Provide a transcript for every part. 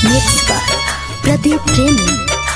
Mix by Pradeep प्रेमी।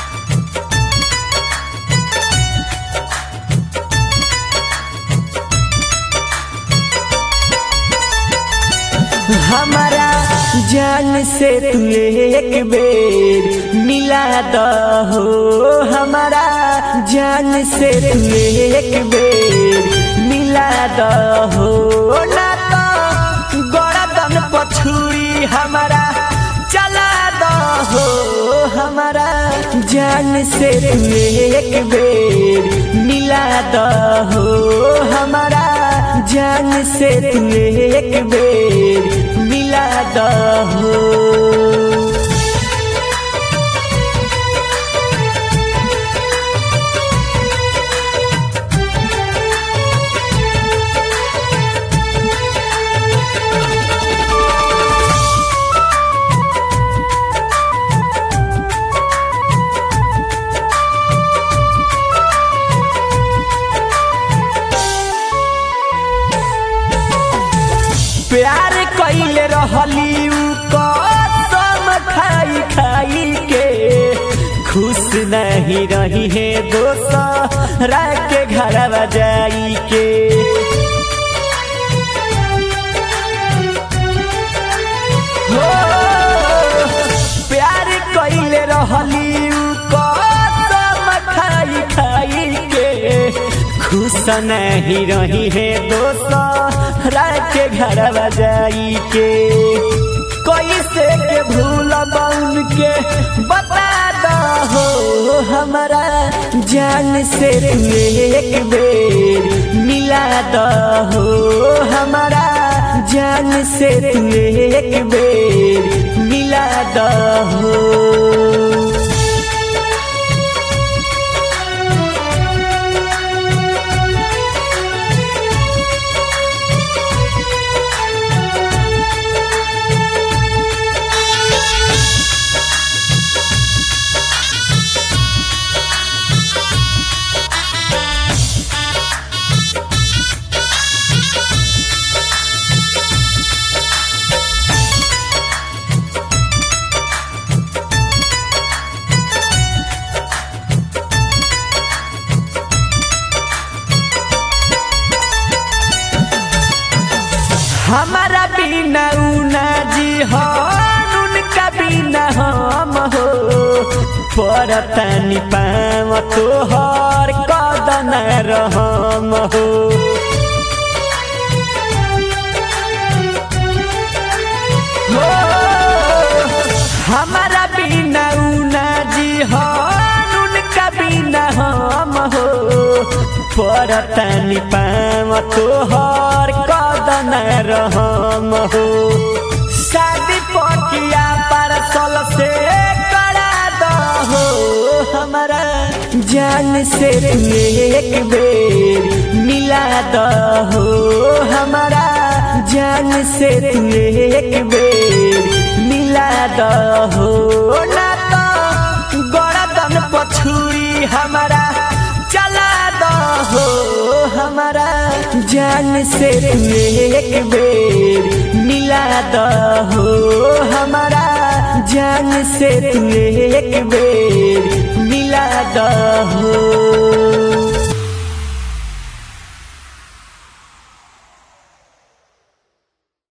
हमारा जान से तू एक बेर मिला दहो, हमारा जान से तू एक बेर मिला दहो, ना तो गरदन पछुरी हमारा चला दहो, हमारा जान से तू एक बेर मिला दहो, हमारा जान से तू एक बेर मिला दहो। प्यार कइले रहली उ कसम खाई खाई के, खुश नहीं रही है दोसरा के घरवा जाई के। हो प्यार कइले रहली उ कसम खाई खाई के, खुश नहीं रही है दोसरा के घरवा जाई के। कैसे के भूल बउन के बता दहो, हमारा जान से तू एक बेर मिला दहो, हमारा जान से तू एक बेर मिला दहो। हमारा बिना उना जी हो, उनका बिना हम हो, परतनी पाम तोहर कदन रहम हो। हमारा बिना उना जी हो, उनका बिना हम हो, परतनी पाम तोहर कदन रहम हो। शादी पकिया पार्सल से करा दहो, हमारा जान से तू एक बेर मिला दहो, हमारा जान से तू एक बेर मिला दहो, ना तो गरदन पछुरी हमारा चला दहो, हमारा जान से तू एक बेर मिला दहो, हमारा जान से तू एक बेर मिला दहो।